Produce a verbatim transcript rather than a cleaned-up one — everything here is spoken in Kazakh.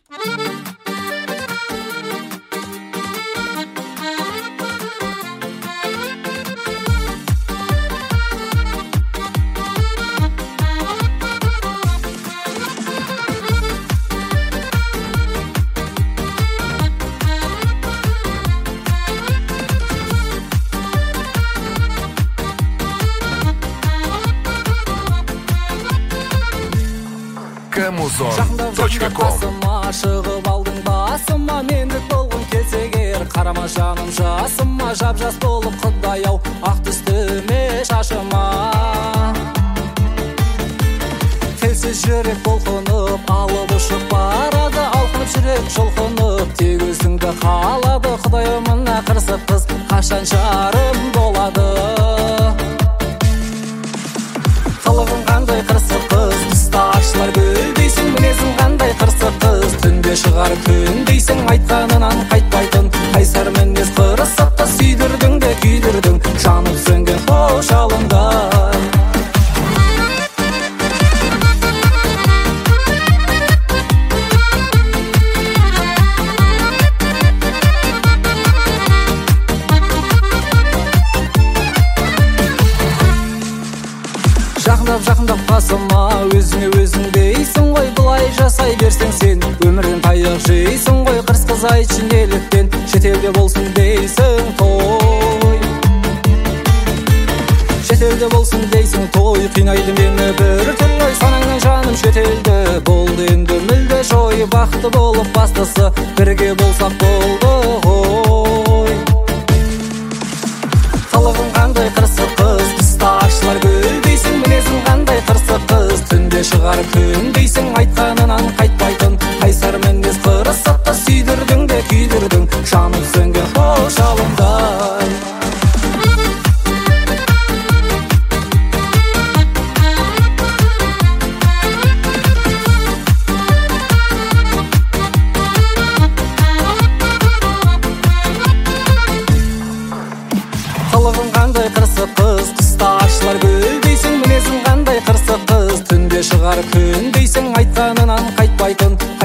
камузон точка ком. Шығып алдың басыма, мендік болғым келсе егер, қарама жаным жасыма, жап-жас болып Құдай ау, ақ түстіме шашыма. Телсіз жүрек толқынып, алып ұшып барады, алқынып жүрек жұлқынып, тек өзіңді қалады. Құдай мына қырсық қыз қашан жарым болады? Қылығың қандай қырсық қыз, қыста ашылар гүл дейсің, мінезің қандай қырсық қыз, түнде шығар күн дейсің, айтқанынан қайтпайтын қайсар мінез қырсықты сүйдірдің де күйдірдің, жанып сөнген хош алыңдай. Жақындап жақындап қасыма, өзіңе өзің дейсің ғой, бұлай жасай берсең сен өмірден таяқ жейсің ғой. Қырс қыз айтшы неліктен шетелде болсын дейсің той, шетелде болсын дейсің той, қинайды мені бір түрлі санаңнан жаным шетелде болды енді мүлде жой. Бақытты болып бастысы бірге болсақ болды ғой. Қылығың қандай қырсық қыз, қыста ашылар гүл дейсің, мінезің қандай қырсық қыз, түнде шығар күн дейсің, айтқанынан қайтпайтын қайсар мінез қырсықты сүйдірдің де күйдірдің, жанып сөнген хош алыңдай. Қылығың қандай қырсық қыз, қыста ашылар гүл дейсің, мінезің қандай қырсық қыз, түнде шығар күн дейсің, айтқанынан қайтпайтын